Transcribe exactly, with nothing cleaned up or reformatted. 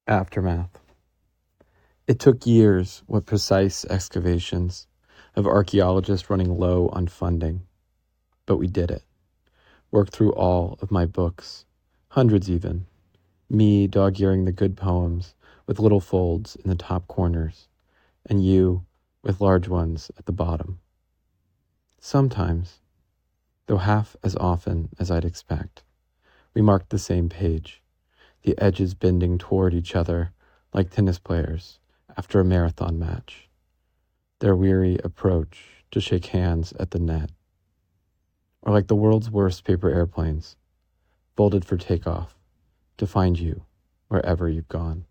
Aftermath. It took years, with precise excavations, of archaeologists running low on funding. But we did it. Worked through all of my books, hundreds even. Me dog-earing the good poems with little folds in the top corners, and you with large ones at the bottom. Sometimes, though half as often as I'd expect, we marked the same page, the edges bending toward each other like tennis players after a marathon match, their weary approach to shake hands at the net, or like the world's worst paper airplanes, folded for takeoff to find you wherever you've gone.